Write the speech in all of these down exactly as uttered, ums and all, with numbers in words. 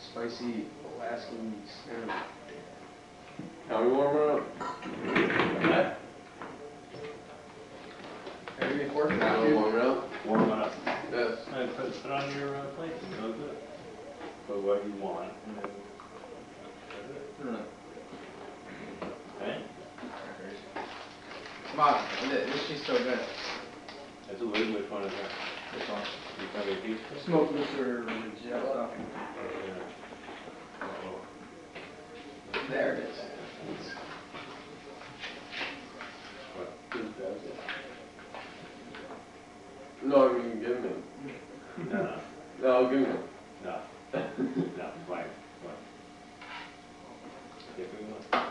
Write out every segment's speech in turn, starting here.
spicy Alaskan salmon. How we warm her up? What? Are you recording How that, we dude? warm it up? Warm it up. Yes. I put, put on your uh, plate. No good. Put what you want. And then Hmm. okay? Come on, this tastes so good. That's a weird. Which one is that? This one. You got a piece? Smoked Mister Jet stuff. There it is. What? Who's does it? No, I mean, give me. No. No, give me. No. No. Fine. Fine. If we want.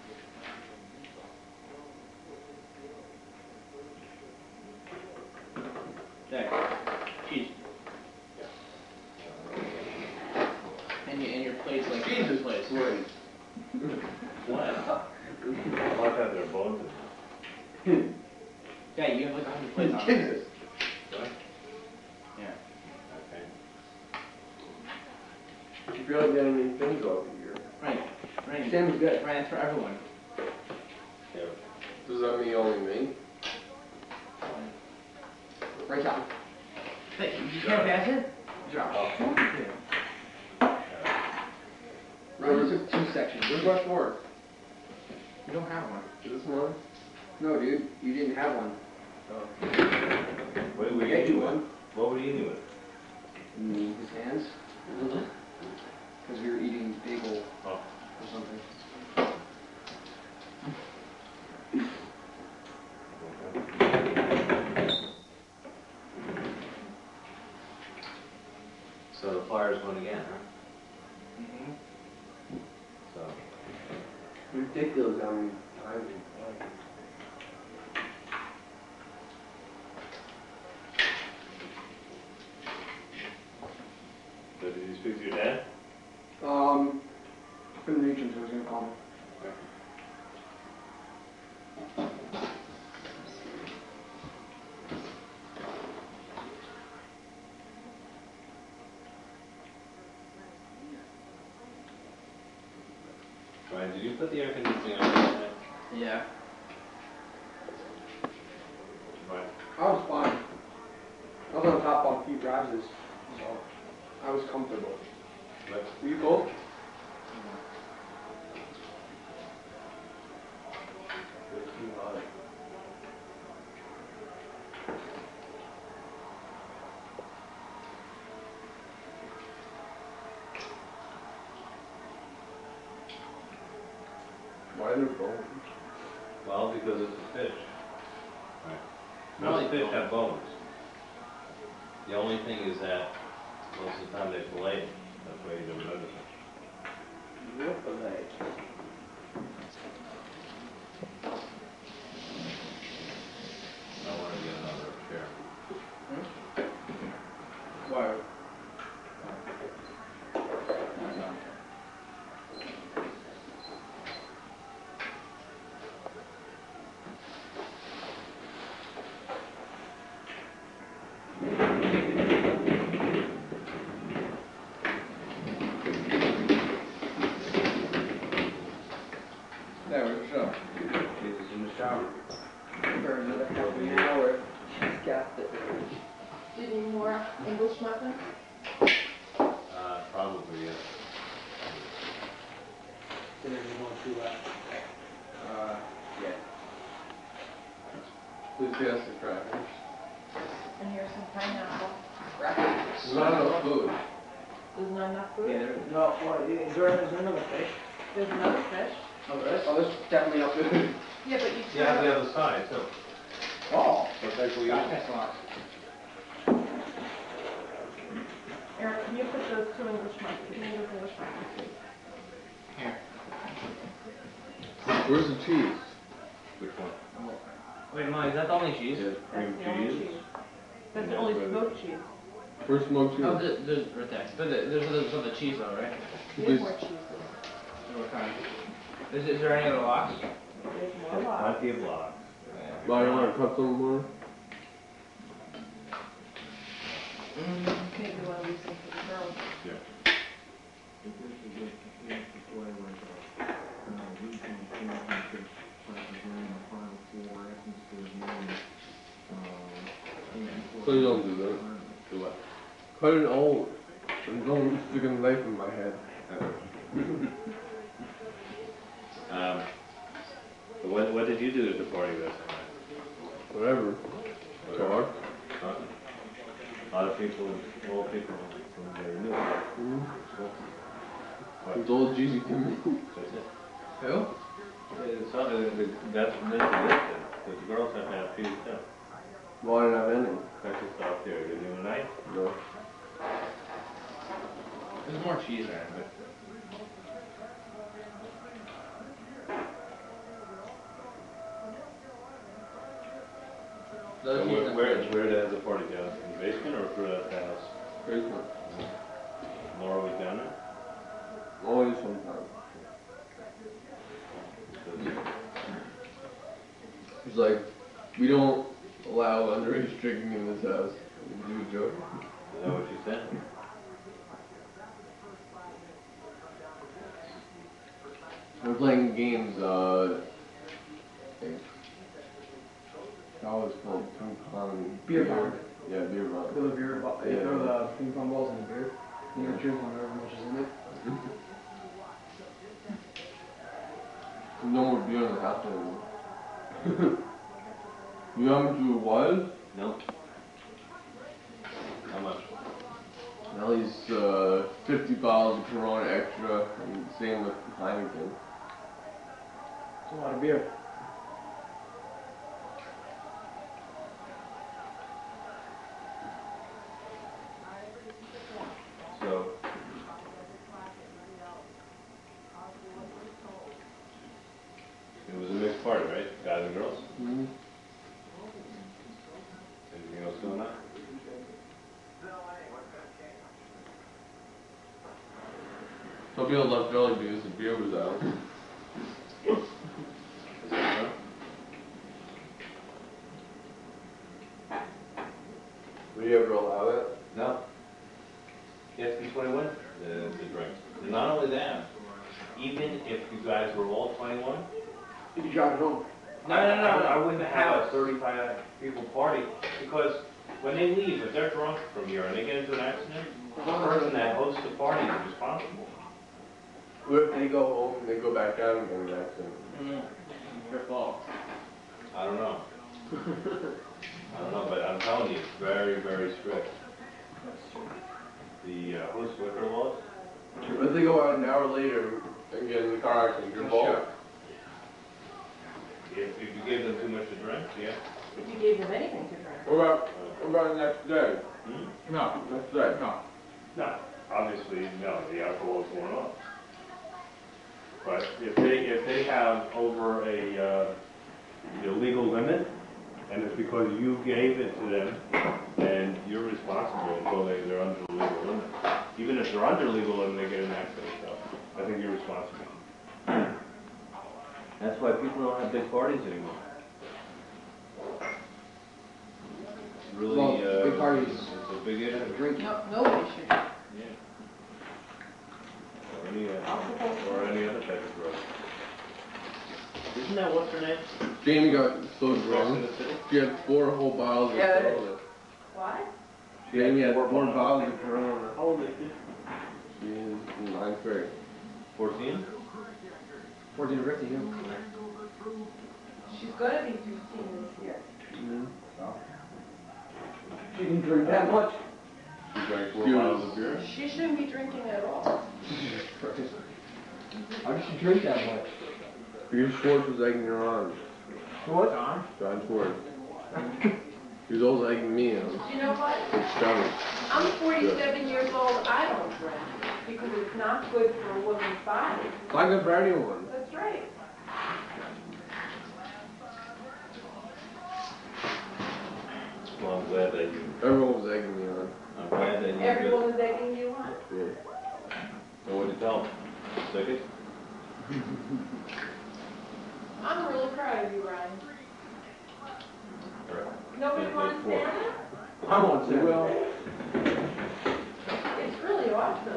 There. Cheese. And, you, and your plate's like Jesus place. Wait. What? I like how they're both in Yeah, you have like a hundred plates on Jesus. it. What? Yeah. Okay. You feel like getting any things over here. Right. Right. Sam's good. Right, that's for everyone. Yeah. Does that mean only me? Right, John. Hey, you can't pass it? Drop. Oh. Right, you took two sections. Where's my fork? You don't have one. Is this mine? No, dude, you didn't have one. Oh. What were I you gave eating you with? one. What were you eating with? Mm, his hands. Because we were eating bagel Oh. or something. So the flyers won again, huh? Mm-hmm. So. Ridiculous how many times we play. So did you speak to your dad? Um, couldn't reach him, so I was going to call him. Okay. Ryan, did you put the air conditioning on tonight? Yeah. Right. I was fine. I was on top on feet rises, so I was comfortable. What? Were you cold? Why are there bones? Well, because it's a fish. Right. Really? Most fish have bones. The only thing is that most of the time they fillet it. That's why you don't notice it. What the leg? I want to get another chair. Why? There, where's the show? Jesus in the shower. For another half an hour. She's got it. Do you need more English muffins? Uh, probably, yes. Then there's one two left. Uh, yeah. Please pass the crackers. And here's some pineapple. There's not enough food. There's not enough food? Yeah, there, No, what, is there, is there another fish? There's another fish? Oh, there is? Oh, there's definitely enough food. Yeah, but you Yeah, can't. the other side, too. Oh. But that's what you God, that's a lot. Eric, can you put those two English muffins? Give me those English muffins, please. Here. Where's the cheese? Which one? Wait, Mom, is that the only cheese? Yes, That's cream the only cheese. cheese. That's the only smoked cheese. Where's smoked cheese? Oh, there, there's right there. But there- there's other, there's other cheese though, right? We Please. have more cheese. What kind? Is, is there any other lots? There's more lots. Plenty of blocks. Why, you want to cut some more? Mm. Maybe one of these things for the girls. Yeah. Please don't do that. Do what? Cut it out. And don't stick a knife in my head. Um, but what, what did you do at the party last night? Whatever. Whatever. Talk. Huh? A lot of people, all people from there knew. Mm-hmm. What? It's all Jeezy to me. That's it. Who? Yeah, it's not, uh, the- that's meant to be it, because the girls have to have fees too. Why didn't I have any? That's just out there, you're doing a night? No. There's more cheese in it, but. So Those where, cheese where, where to have the party, down in the basement or for at the house? Basement. Laura was down there? Only sometimes. It's like, we don't allow underage drinking in this house. You a joke? Is that what she said? We're playing games, uh, that was called ping pong. Beer pong. Yeah, beer pong. Throw the beer, bo- you Yeah. throw the ping pong balls in the beer. You can drink on however much is in it. No more beer in the house anymore. You haven't do wild? No. How much? Now he's uh, fifty bottles of Corona Extra, and same with Heineken. It's a lot of beer. So. It was a mixed party, right? Guys and girls? Mm-hmm. Anything else going on? Some people left early because the beer was out. Is that so? Would you ever allow that? No. You have to be twenty-one to, to drink. And not only that, even if you guys were all twenty-one, You can drive it home. No, no, no, no, I wouldn't have a house. thirty-five people party, because when they leave, if they're drunk from here and they get into an accident, the person that hosts the party is responsible. What if they go home and they go back down and get an accident? Mm, your fault. I don't know. I don't know, but I'm telling you, it's very, very strict. The uh, host liquor laws. What if they go out an hour later and get in the car accident? You're involved. If, if you gave them too much to drink, yeah. If you gave them anything to drink. What about, what about the next day? Hmm? No, Next day? no. No, obviously, no, the alcohol is going off. But if they, if they have over a, uh, the legal limit, and it's because you gave it to them, and you're responsible until they, they're under the legal limit. Even if they're under legal limit, they get an accident, so I think you're responsible. That's why people don't have big parties anymore. It's really, Well, uh, big parties. it's a big issue. Drink. No, nobody should. Yeah. Or any, uh, or any other type of drug. Isn't that what's her name? Jamie got so Drunk in drunk. the city? She had four whole bottles of Yeah, Corona. What? Jamie had four bottles of Corona. How old is she? She is in ninth grade. Fourteen? fourteen or fifteen, yeah. She's gonna be fifteen this year. Mm-hmm. She didn't drink that much. She drank four She bottles was- of beer? She shouldn't be drinking at all. How did she drink that much? Because Schwartz was egging her on. What? John? John Schwartz. He was always egging me on. You know what? It's stubborn. I'm forty-seven years old. I don't drink because it's not good for a woman's body. It's not good for anyone. That's right. Well, I'm glad that you, Everyone was egging me on.